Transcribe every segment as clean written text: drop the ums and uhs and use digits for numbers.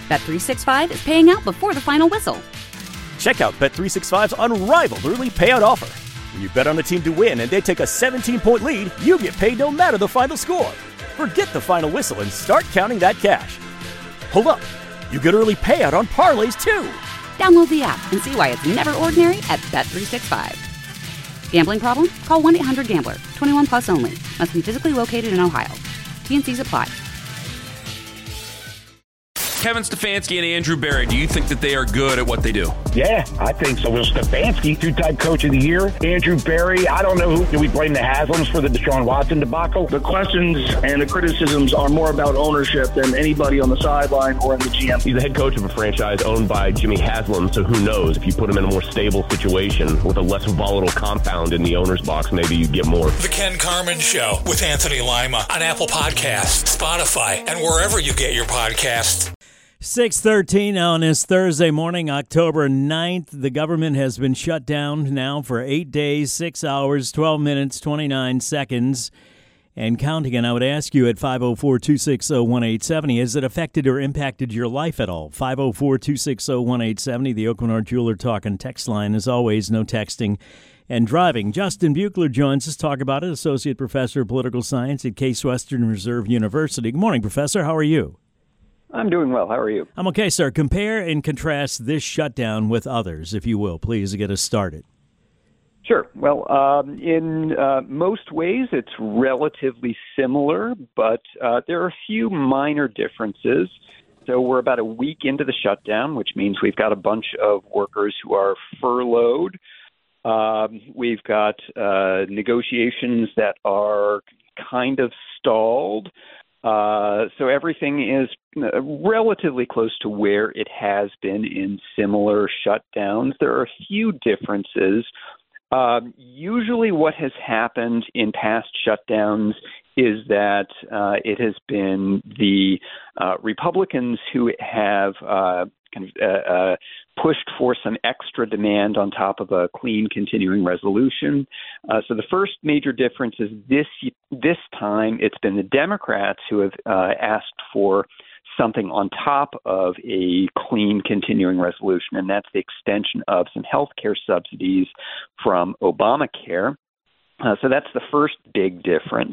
Bet365 is paying out before the final whistle. Check out Bet365's unrivaled early payout offer. When you bet on a team to win and they take a 17-point lead, you get paid no matter the final score. Forget the final whistle and start counting that cash. Hold up. You get early payout on parlays, too. Download the app and see why it's never ordinary at Bet365. Gambling problem? Call 1-800-GAMBLER. 21 plus only. Must be physically located in Ohio. T&Cs apply. Kevin Stefanski and Andrew Berry, do you think that they are good at what they do? Yeah, I think so. Well, Stefanski, two-time coach of the year. Andrew Berry, I don't know who. Do we blame the Haslams for the Deshaun Watson debacle? The questions and the criticisms are more about ownership than anybody on the sideline or in the GM. He's the head coach of a franchise owned by Jimmy Haslam, so who knows? If you put him in a more stable situation with a less volatile compound in the owner's box, maybe you'd get more. The Ken Carman Show with Anthony Lima on Apple Podcasts, Spotify, and wherever you get your podcasts. 6:13 on this Thursday morning, October 9th. The government has been shut down now for 8 days, 6 hours, 12 minutes, 29 seconds, and counting. And I would ask you at 504-260-1870, has it affected or impacted your life at all? 504-260-1870, the Oakenard Jeweler Talk and text line. As always, no texting and driving. Justin Buechler joins us to talk about it, Associate Professor of Political Science at Case Western Reserve University. Good morning, Professor. How are you? I'm doing well. How are you? I'm okay, sir. Compare and contrast this shutdown with others, if you will, please, to get us started. Sure. Well, in most ways, it's relatively similar, but there are a few minor differences. So we're about a week into the shutdown, which means we've got a bunch of workers who are furloughed. We've got negotiations that are kind of stalled. So everything is relatively close to where it has been in similar shutdowns. There are a few differences. Usually what has happened in past shutdowns is that it has been the Republicans who have pushed for some extra demand on top of a clean continuing resolution. So the first major difference is this time it's been the Democrats who have asked for something on top of a clean continuing resolution, and that's the extension of some health care subsidies from Obamacare. So that's the first big difference.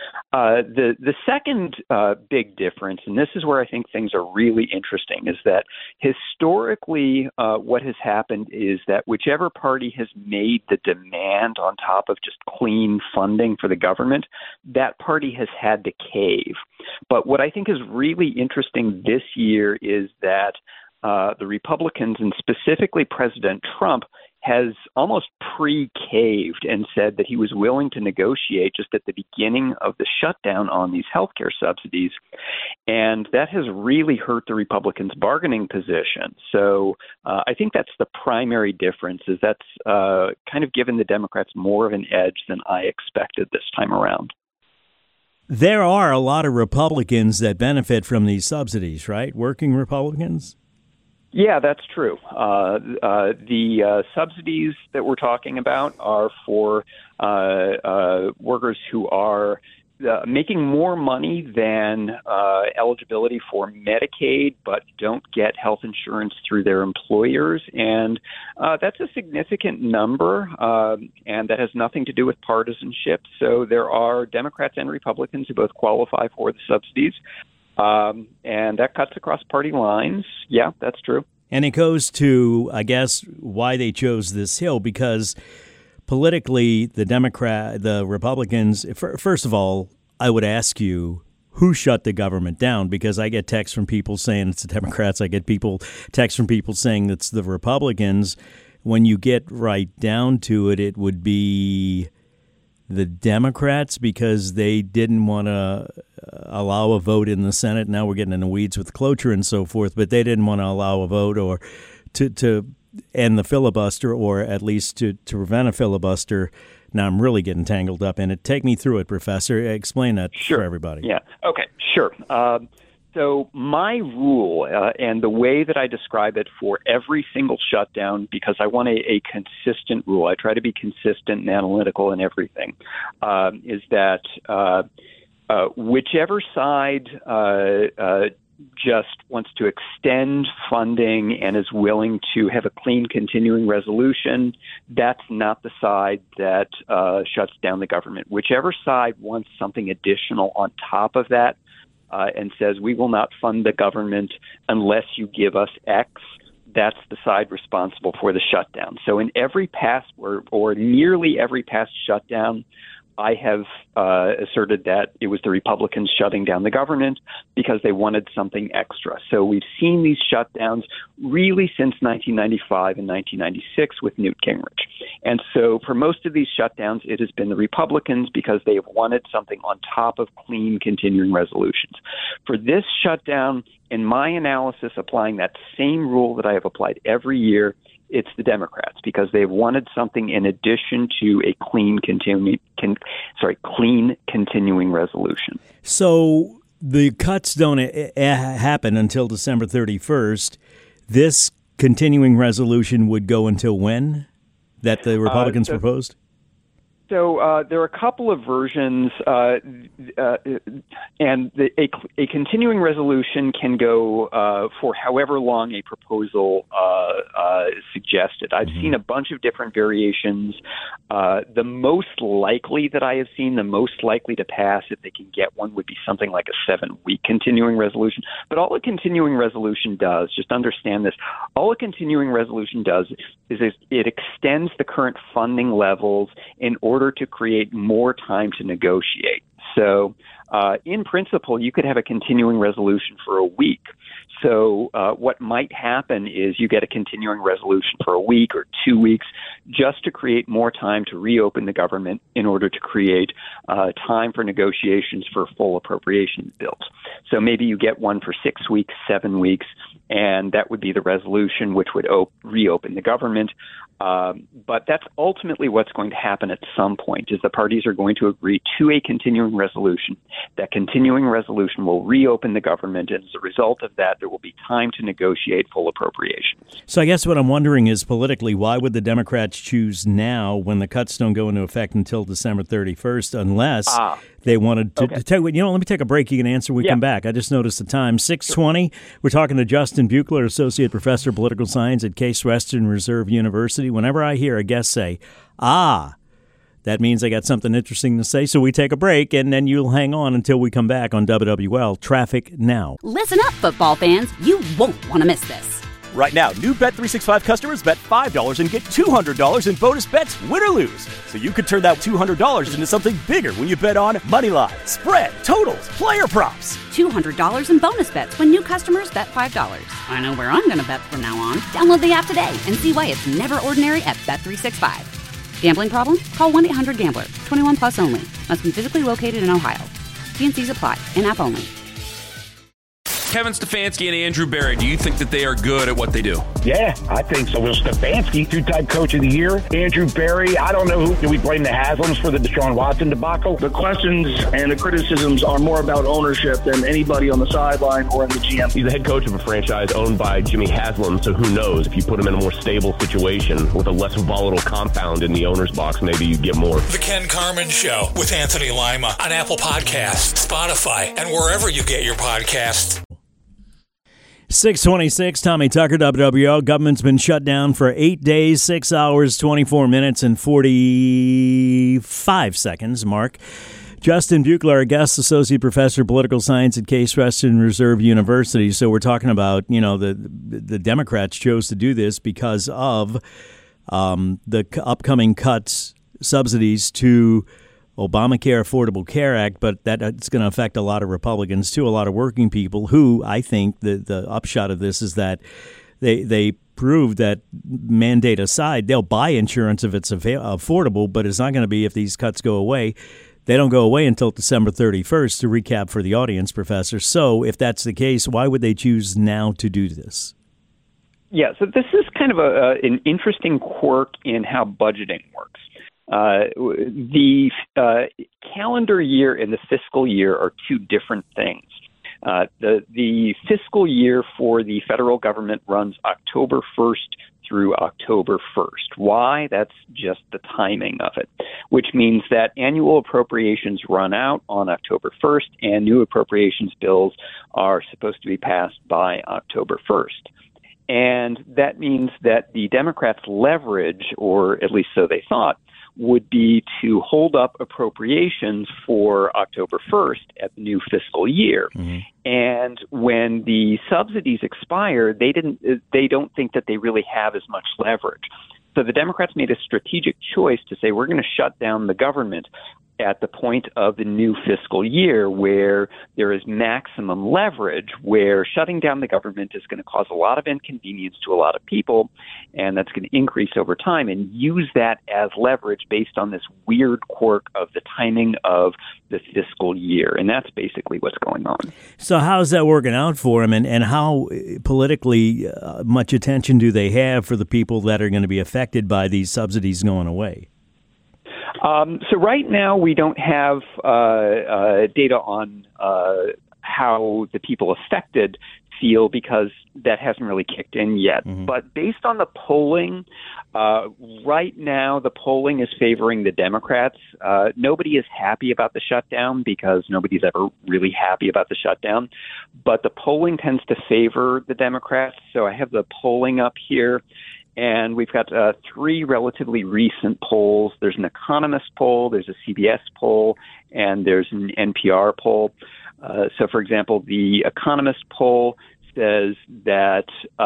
The second big difference, and this is where I think things are really interesting, is that historically what has happened is that whichever party has made the demand on top of just clean funding for the government, that party has had to cave. But what I think is really interesting this year is that the Republicans, and specifically President Trump, has almost pre-caved and said that he was willing to negotiate just at the beginning of the shutdown on these healthcare subsidies. And that has really hurt the Republicans' bargaining position. So I think that's the primary difference, is that's kind of given the Democrats more of an edge than I expected this time around. There are a lot of Republicans that benefit from these subsidies, right? Working Republicans? Yeah, that's true. The subsidies that we're talking about are for workers who are making more money than eligibility for Medicaid, but don't get health insurance through their employers. And that's a significant number, and that has nothing to do with partisanship. So there are Democrats and Republicans who both qualify for the subsidies. And that cuts across party lines. Yeah, that's true. And it goes to, I guess, why they chose this hill, because politically, the Republicans, first of all, I would ask you, who shut the government down? Because I get texts from people saying it's the Democrats. I get texts from people saying it's the Republicans. When you get right down to it, it would be the Democrats, because they didn't want to allow a vote in the Senate. Now we're getting in the weeds with cloture and so forth, but they didn't want to allow a vote or to end the filibuster, or at least to prevent a filibuster. Now I'm really getting tangled up in it. Take me through it, Professor. Explain that for everybody. Yeah. Okay. Sure. So my rule, and the way that I describe it for every single shutdown, because I want a consistent rule, I try to be consistent and analytical in everything, is that whichever side just wants to extend funding and is willing to have a clean continuing resolution, that's not the side that shuts down the government. Whichever side wants something additional on top of that and says we will not fund the government unless you give us X, that's the side responsible for the shutdown. So in every past or nearly every past shutdown, I have asserted that it was the Republicans shutting down the government because they wanted something extra. So we've seen these shutdowns really since 1995 and 1996 with Newt Gingrich. And so for most of these shutdowns, it has been the Republicans because they have wanted something on top of clean continuing resolutions. For this shutdown, in my analysis, applying that same rule that I have applied every year, it's the Democrats because they've wanted something in addition to a clean continuing resolution. So the cuts don't happen until December 31st. This continuing resolution would go until when that the Republicans proposed? So there are a couple of versions, and a continuing resolution can go for however long a proposal is suggested. I've seen a bunch of different variations. The most likely that I have seen, the most likely to pass, if they can get one, would be something like a 7-week continuing resolution. But all a continuing resolution does, just understand this, all a continuing resolution does is it extends the current funding levels in order to create more time to negotiate. So in principle, you could have a continuing resolution for a week. So what might happen is you get a continuing resolution for a week or 2 weeks just to create more time to reopen the government in order to create time for negotiations for full appropriations bills. So maybe you get one for 6 weeks, 7 weeks, and that would be the resolution which would reopen the government. But that's ultimately what's going to happen at some point, is the parties are going to agree to a continuing resolution. That continuing resolution will reopen the government, and as a result of that, there will be time to negotiate full appropriations. So I guess what I'm wondering is, politically, why would the Democrats choose now when the cuts don't go into effect until December 31st unless they wanted to tell you, let me take a break. You can answer when we come back. I just noticed the time, 6:20. We're talking to Justin Buechler, Associate Professor of Political Science at Case Western Reserve University. Whenever I hear a guest say, that means I got something interesting to say. So we take a break, and then you'll hang on until we come back on WWL Traffic Now. Listen up, football fans. You won't want to miss this. Right now, new Bet365 customers bet $5 and get $200 in bonus bets, win or lose. So you could turn that $200 into something bigger when you bet on moneyline, spread, totals, player props. $200 in bonus bets when new customers bet $5. I know where I'm going to bet from now on. Download the app today and see why it's never ordinary at Bet365. Gambling problem? Call 1-800-GAMBLER. 21 plus only. Must be physically located in Ohio. T&Cs apply. In-app only. Kevin Stefanski and Andrew Berry, do you think that they are good at what they do? Yeah, I think so. Will Stefanski, two-time coach of the year. Andrew Berry, I don't know who. Do we blame the Haslams for the Deshaun Watson debacle? The questions and the criticisms are more about ownership than anybody on the sideline or in the GM. He's the head coach of a franchise owned by Jimmy Haslam, so who knows? If you put him in a more stable situation with a less volatile compound in the owner's box, maybe you get more. The Ken Carman Show with Anthony Lima on Apple Podcasts, Spotify, and wherever you get your podcasts. 6:26, Tommy Tucker, WWL. Government's been shut down for 8 days, 6 hours, 24 minutes, and 45 seconds, Mark. Justin Buechler, our guest, Associate Professor of Political Science at Case Western Reserve University. So we're talking about, the Democrats chose to do this because of the upcoming cuts, subsidies to Obamacare, Affordable Care Act, but that's going to affect a lot of Republicans too, a lot of working people who, I think the upshot of this is that they prove that, mandate aside, they'll buy insurance if it's affordable, but it's not going to be if these cuts go away. They don't go away until December 31st, to recap for the audience, Professor. So if that's the case, why would they choose now to do this? Yeah, so this is kind of an interesting quirk in how budgeting works. The calendar year and the fiscal year are two different things. The fiscal year for the federal government runs October 1st through October 1st. Why? That's just the timing of it, which means that annual appropriations run out on October 1st, and new appropriations bills are supposed to be passed by October 1st. And that means that the Democrats' leverage, or at least so they thought, would be to hold up appropriations for October 1st at the new fiscal year. Mm-hmm. And when the subsidies expire, they don't think that they really have as much leverage. So the Democrats made a strategic choice to say, we're going to shut down the government at the point of the new fiscal year where there is maximum leverage, where shutting down the government is going to cause a lot of inconvenience to a lot of people, and that's going to increase over time, and use that as leverage based on this weird quirk of the timing of the fiscal year. And that's basically what's going on. So how's that working out for them, and how politically much attention do they have for the people that are going to be affected by these subsidies going away? So right now we don't have data on how the people affected feel because that hasn't really kicked in yet. Mm-hmm. But based on the polling, right now the polling is favoring the Democrats. Nobody is happy about the shutdown because nobody's ever really happy about the shutdown. But the polling tends to favor the Democrats. So I have the polling up here. And we've got three relatively recent polls. There's an Economist poll, there's a CBS poll, and there's an NPR poll. So, for example, the Economist poll says that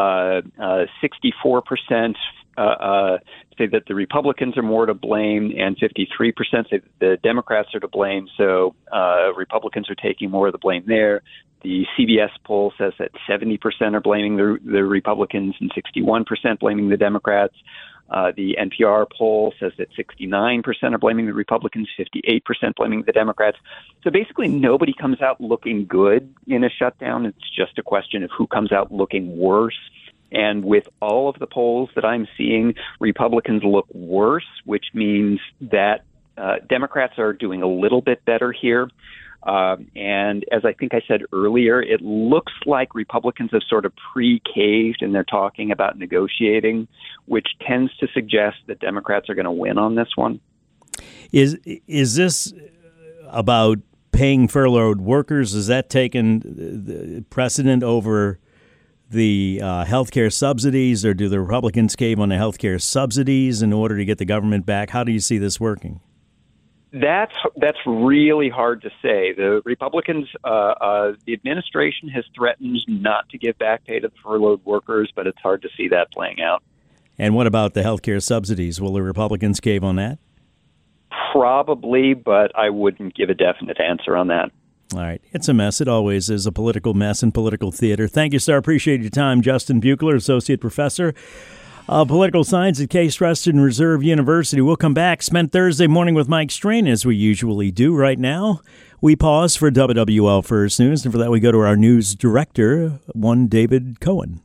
64% say that the Republicans are more to blame, and 53% say that the Democrats are to blame. So Republicans are taking more of the blame there. The CBS poll says that 70% are blaming the Republicans and 61% blaming the Democrats. The NPR poll says that 69% are blaming the Republicans, 58% blaming the Democrats. So basically nobody comes out looking good in a shutdown. It's just a question of who comes out looking worse. And with all of the polls that I'm seeing, Republicans look worse, which means that Democrats are doing a little bit better here. And as I think I said earlier, it looks like Republicans have sort of pre-caved and they're talking about negotiating, which tends to suggest that Democrats are going to win on this one. Is this about paying furloughed workers? Is that taken precedent over the health care subsidies, or do the Republicans cave on the health care subsidies in order to get the government back? How do you see this working? That's really hard to say. The Republicans, the administration has threatened not to give back pay to the furloughed workers, but it's hard to see that playing out. And what about the health care subsidies? Will the Republicans cave on that? Probably, but I wouldn't give a definite answer on that. All right. It's a mess. It always is, a political mess in political theater. Thank you, sir. Appreciate your time. Justin Buechler, Associate Professor of Political Science at Case Western Reserve University. We'll come back, spend Thursday morning with Mike Strain, as we usually do. Right now, we pause for WWL First News, and for that we go to our news director, one David Cohen.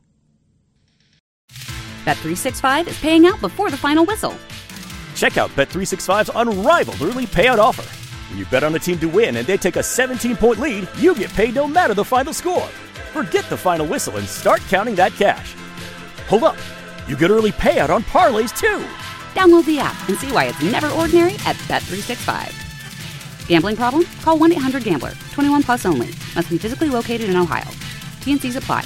Bet365 is paying out before the final whistle. Check out Bet365's unrivaled early payout offer. When you bet on a team to win and they take a 17-point lead, you get paid no matter the final score. Forget the final whistle and start counting that cash. Hold up. You get early payout on parlays, too. Download the app and see why it's never ordinary at Bet365. Gambling problem? Call 1-800-GAMBLER. 21 plus only. Must be physically located in Ohio. T&Cs apply.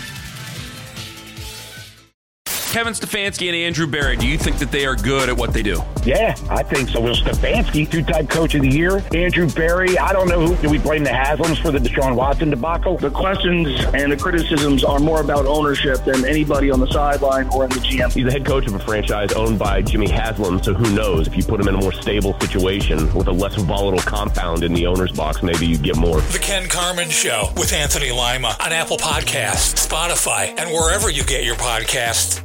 Kevin Stefanski and Andrew Berry, do you think that they are good at what they do? Yeah, I think so. Will Stefanski, two-time coach of the year. Andrew Berry, I don't know who. Do we blame the Haslams for the Deshaun Watson debacle? The questions and the criticisms are more about ownership than anybody on the sideline or in the GM. He's the head coach of a franchise owned by Jimmy Haslam, so who knows? If you put him in a more stable situation with a less volatile compound in the owner's box, maybe you'd get more. The Ken Carman Show with Anthony Lima on Apple Podcasts, Spotify, and wherever you get your podcasts.